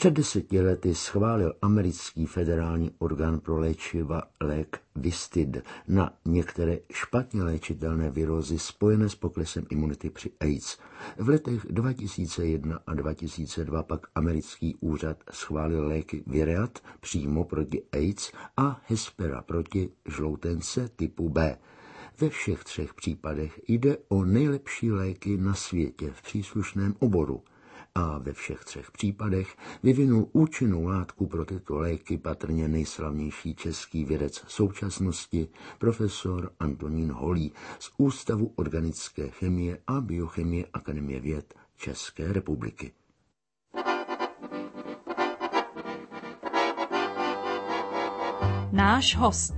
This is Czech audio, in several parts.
Před 10 lety schválil americký federální orgán pro léčiva lék Vistid na některé špatně léčitelné virózy spojené s poklesem imunity při AIDS. V letech 2001 a 2002 pak americký úřad schválil léky Viread přímo proti AIDS a Hespera proti žloutence typu B. Ve všech 3 případech jde o nejlepší léky na světě v příslušném oboru. A ve všech 3 případech vyvinul účinnou látku pro tyto léky patrně nejslavnější český vědec současnosti, profesor Antonín Holý z Ústavu organické chemie a biochemie Akademie věd České republiky. Náš host.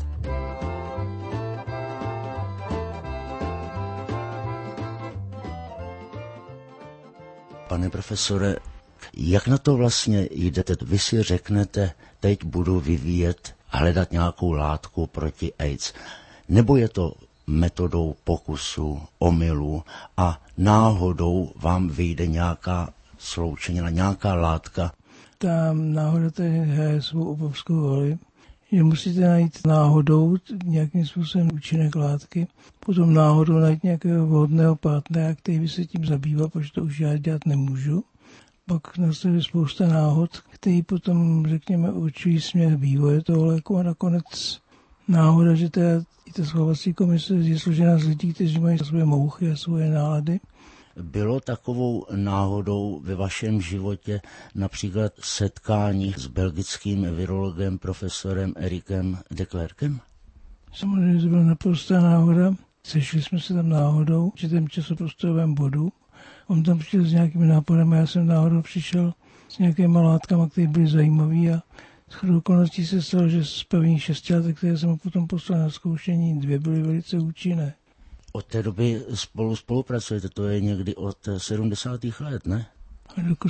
Pane profesore, jak na to vlastně jdete? Vy si řeknete, teď budu vyvíjet, hledat nějakou látku proti AIDS. Nebo je to metodou pokusu, omylu a náhodou vám vyjde nějaká sloučenina, nějaká látka? Ta náhoda tady hraje svou obrovskou roli, že musíte najít náhodou nějakým způsobem účinek látky, potom náhodou najít nějakého vhodného partnera, který by se tím zabýval, protože to už já dělat nemůžu. Pak nastane spousta náhod, který potom, řekněme, určují směr vývoje toho léku a nakonec náhoda, že ta schovací komise je složena z lidí, kteří mají svoje mouchy a svoje nálady. Bylo takovou náhodou ve vašem životě například setkání s belgickým virologem profesorem Erikem de Klerkem? Samozřejmě to byla naprostá náhoda. Sešli jsme se tam náhodou v určitém časoprostorovém bodu. On tam přišel s nějakými nápadem a já jsem náhodou přišel s nějakýma látkama, které byly zajímavé a shodou okolností se stalo, že z prvních 6 látek, které jsem potom poslal na zkoušení, 2 byly velice účinné. Od té doby spolupracujete, to je někdy od 70. let, ne? Od roku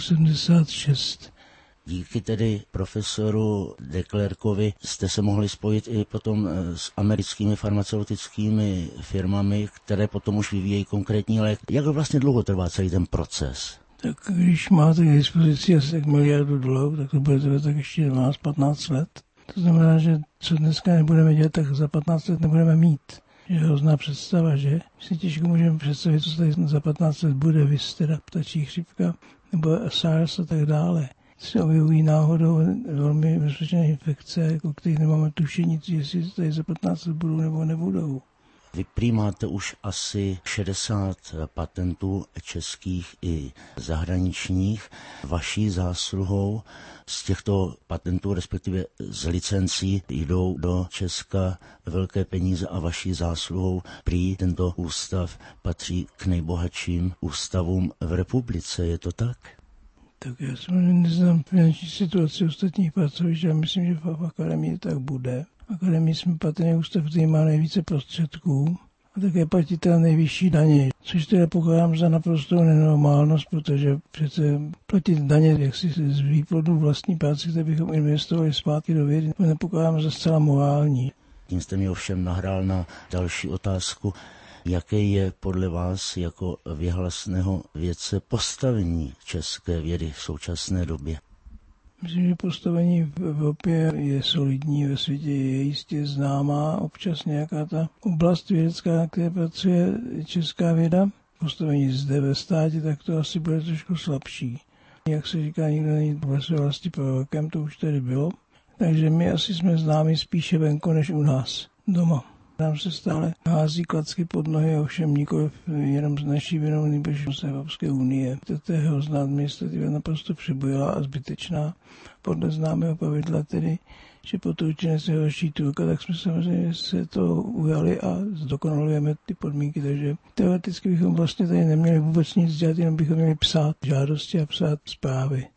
76. Díky tedy profesoru de Klerkovi jste se mohli spojit i potom s americkými farmaceutickými firmami, které potom už vyvíjejí konkrétní lék. Jak vlastně dlouho trvá celý ten proces? Tak když máte k dispozici asi $1 miliardu, tak to bude trvat tak ještě 12-15 let. To znamená, že co dneska nebudeme dělat, tak za 15 let nebudeme mít. Je hrozná představa, že? My si těžko můžeme představit, co tady za 15 let bude, viz teda ptačí chřipka nebo SARS a tak dále. Se objevují náhodou velmi bezpečné infekce, o kterých nemáme tušení, jestli tady za 15 let budou nebo nebudou. Vy prý máte už asi 60 patentů českých i zahraničních. Vaší zásluhou z těchto patentů, respektive z licencí, jdou do Česka velké peníze a vaší zásluhou prý tento ústav patří k nejbohatším ústavům v republice. Je to tak? Tak já jsem neznám finanční situaci ostatních pracovišť, ale myslím, že v akademii tak bude. V akademii jsme patrně ústav, který má nejvíce prostředků a také platí teda nejvyšší daně, což teda pokládám za naprostou nenormálnost, protože přece platit daně jaksi z výplodu vlastní práce, které bychom investovali zpátky do vědy, to nepokládám za zcela morální. Tím jste mi ovšem nahrál na další otázku. Jaké je podle vás jako věhlasného vědce postavení české vědy v současné době? Myslím, že postavení v Evropě je solidní, ve světě je jistě známá. Občas nějaká ta oblast vědecká, na které pracuje česká věda. Postavení zde ve státě, tak to asi bude trošku slabší. Jak se říká, nikdo není ve své vlasti prorokem, to už tady bylo. Takže my asi jsme známi spíše venku než u nás doma. Nám se stále hází klacky pod nohy, ovšem nikoliv jenom z naší vinou, nebož z Evropské unie. Toto je hrozná administrativa naprosto přebujela a zbytečná. Podle známého pravidla tedy, že po turčine se hoří Turka, tak jsme samozřejmě se to ujali a zdokonalujeme ty podmínky, takže teoreticky bychom vlastně tady neměli vůbec nic dělat, jenom bychom měli psát žádosti a psát zprávy.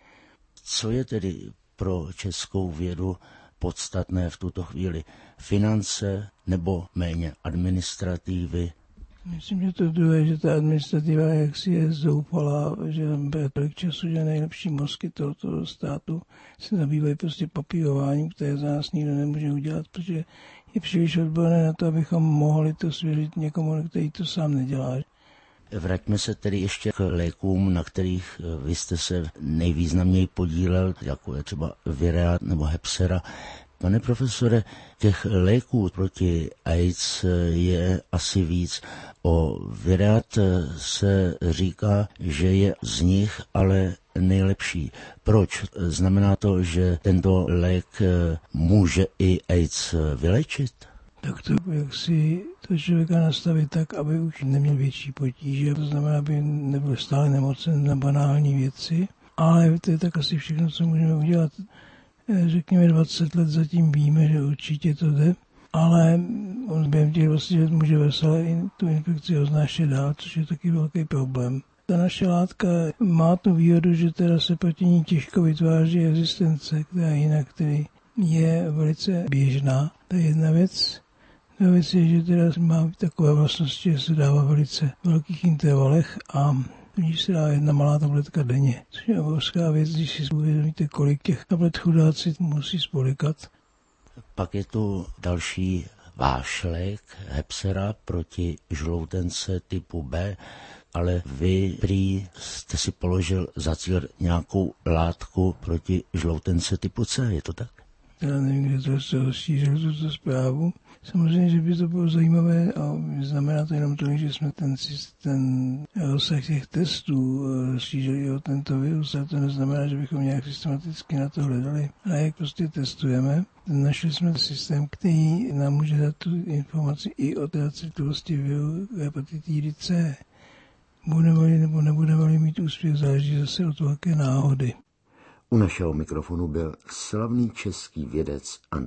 Co je tedy pro českou vědu podstatné v tuto chvíli? Finance nebo méně administrativy? Myslím, že to druhé, že ta administrativa jaksi je zoufalá, že tam bude tolik času, že nejlepší mozky tohoto státu se zabývají prostě papírováním, které za nás nikdo nemůže udělat, protože je příliš odborné na to, abychom mohli to svěřit někomu, který to sám nedělá. Vraťme se tedy ještě k lékům, na kterých vy jste se nejvýznamněji podílel, jako je třeba Viread nebo Hepsera. Pane profesore, těch léků proti AIDS je asi víc. O Viread se říká, že je z nich ale nejlepší. Proč? Znamená to, že tento lék může i AIDS vylečit? Tak to, jak si to člověka nastavit tak, aby už neměl větší potíže, to znamená, aby nebyl stále nemocen na banální věci, ale to je tak asi všechno, co můžeme udělat. Řekněme 20 let zatím víme, že určitě to jde, ale on během těch 20 let může veselé tu infekci oznášet dál, což je taky velký problém. Ta naše látka má tu výhodu, že teda se proti ní těžko vytváří rezistence, která jinak tedy je velice běžná. To je jedna věc. Druhá věc je, že teda má takové vlastnosti, že se dává v velice velkých intervalech a když se dá jedna malá tabletka denně, což je obrovská věc, když si uvědomíte, kolik těch tablet chudáci musí spolykat. Pak je tu další váš lék, Hepsera, proti žloutence typu B, ale vy prý jste si položil za cíl nějakou látku proti žloutence typu C, je to tak? Já nevím, kde to se rozšířil tuto zprávu. Samozřejmě, že by to bylo zajímavé a znamená to jenom to, že jsme ten rozsah těch testů rozšířili o tento virus, ale to neznamená, že bychom nějak systematicky na to hledali. A jak prostě testujeme, našli jsme systém, který nám může dát tu informaci i o té citlivosti viru hepatitidy C. Budeme-li nebo nebudeme-li mít úspěch, záleží zase od velké náhody. U našeho mikrofonu byl slavný český vědec